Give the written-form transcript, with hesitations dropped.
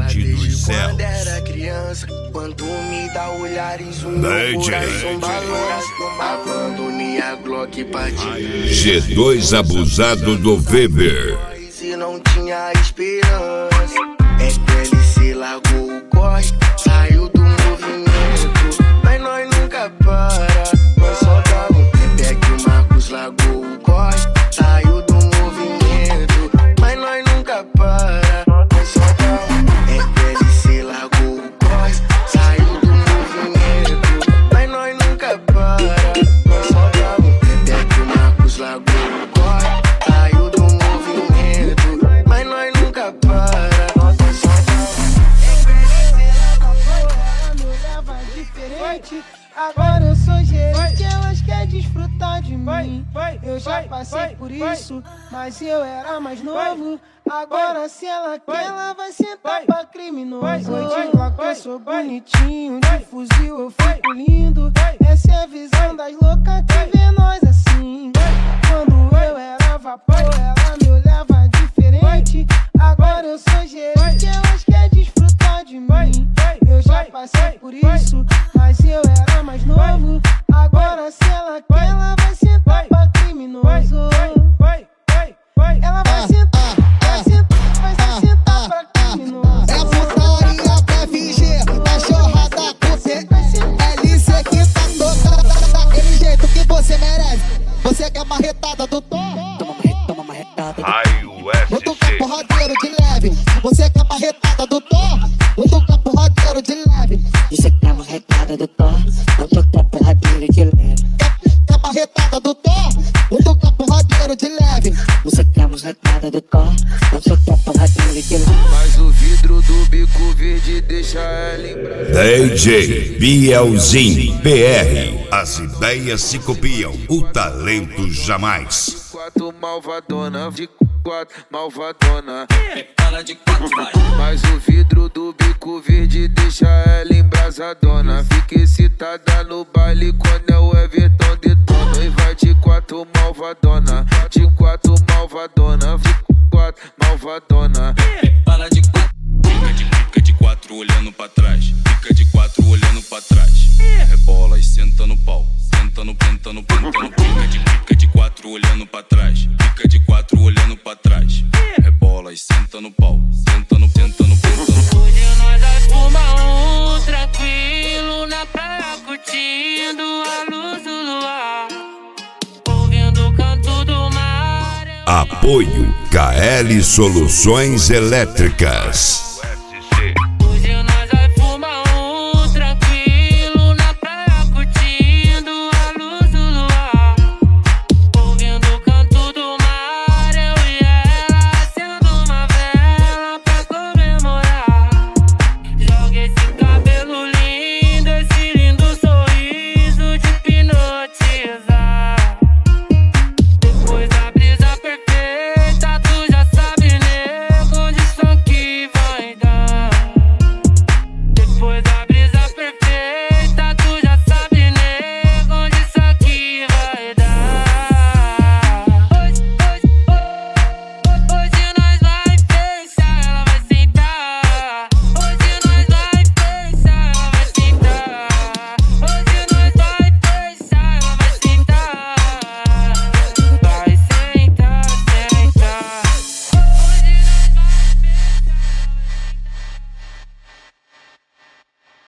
desde dos céus. quando era criança, quando me dá olhares, o meu coração balança. Abandonei a Glock pra te G2 abusado do Weber. e não tinha esperança. FLC largou o corre, saiu do movimento, mas nós nunca para. Nós só dá um tempo, é que o Marcos largou o corre, saiu do movimento, mas nós nunca para. Nós só dá um tempo, FLC largou o corre, saiu do movimento, mas nós nunca para. Nós só dá um tempo, é que o Marcos largou o corre, saiu do movimento, mas nós nunca para. Agora eu sou gerente, elas querem desfrutar de mim. Eu já passei por isso, mas eu era mais novo. Agora se ela quer, ela vai sentar pra criminoso. Oi de Glock, eu sou bonitinho, de fuzil eu fico lindo. Essa é a visão das loucas que vê nós assim. Quando eu era vapor, ela me olhava diferente. Agora eu sou gerente, elas querem desfrutar de mim. Eu já passei por isso, mas eu era mais novo. Agora se ela quer, ela vai sentar pra criminoso. Ela vai sentar, vai sentar pra criminoso. É putaria pra FG, cachorrada com LC que tá tocando daquele jeito que você merece. Você quer marretada do Tom? Toma marretada do Tom. Vou tocar porradeiro de leve. Você quer marretada do Tom? Vou tocar porradeiro de leve. Você quer marretada do Tom? Vou tocar porradeiro de leve. Quer marretada do Tom? Vou tocar porradeiro de leve. Você quer marretada do Tom? Vou tocar porradeiro de leve. Mas o vidro do bico verde deixa ela em brasa. DJ Bielzinho BR. As ideias se copiam, o talento jamais. Quatro malvadona, de quatro malvadona. Fala de quatro, vai. Mas o vidro do bico verde deixa ela embrasadona. Fica excitada no baile quando é o Everton detona. E vai de quatro malvadona, de quatro malvadona, de quatro malvadona. Fala de quatro. Fica de quatro olhando pra trás. Fica de quatro olhando pra trás. Rebola e senta no pau. Senta no pentando. Fica de quatro olhando pra trás. Fica de quatro olhando pra trás. Rebola e senta no pau. Senta no pentando. Hoje nós vai fumar tranquilo na praia, curtindo a luz do luar, ouvindo o canto do mar. Apoio KL Soluções Elétricas.